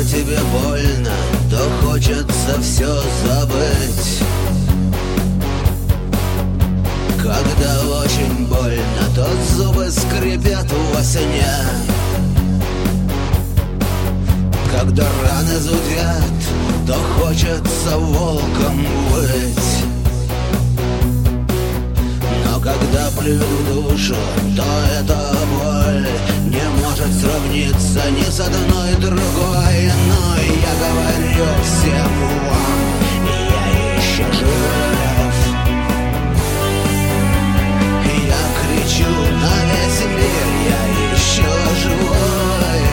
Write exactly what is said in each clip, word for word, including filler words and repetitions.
тебе больно, то хочется все забыть. Когда очень больно, то зубы скрипят во сне. Когда раны зудят, то хочется волком выть. Но когда плюют в душу, то эта боль не может сравниться ни с одной другой. Но я говорю всем вам, я еще жив. Я кричу на весь мир, я еще живой.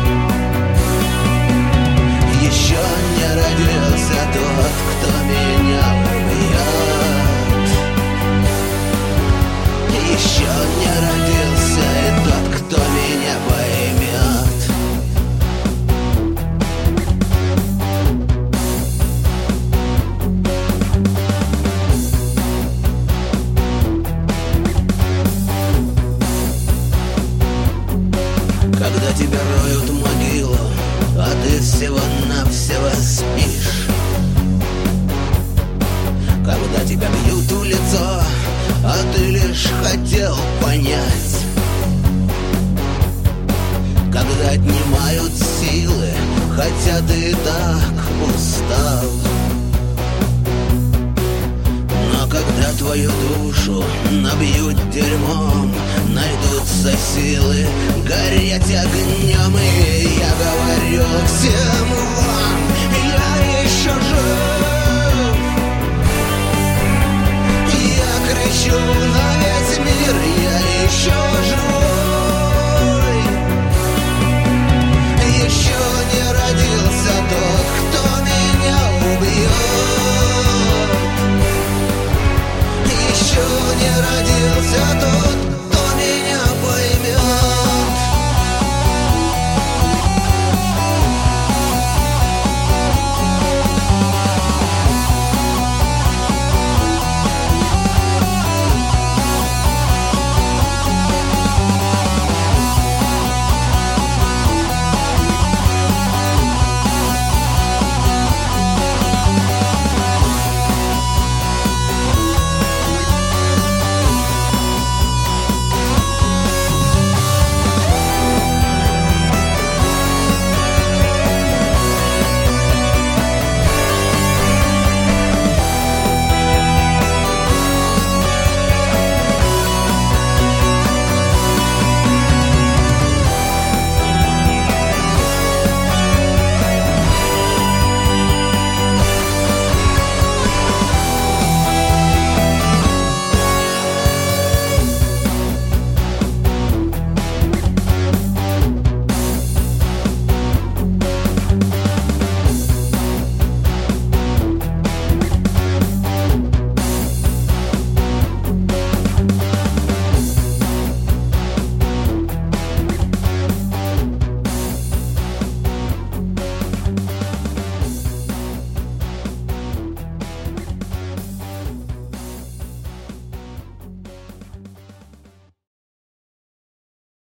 Еще не родился тот, кто меня убьет. Еще не родился и тот, кто меня поймет. Когда тебя роют могилу, а ты всего-навсего спишь. Когда тебя бьют в лицо, а ты лишь хотел понять. Когда отнимают силы, хотя ты и так устал. Но когда твою душу набьют дерьмом, найдутся силы гореть огнем. И я говорю всем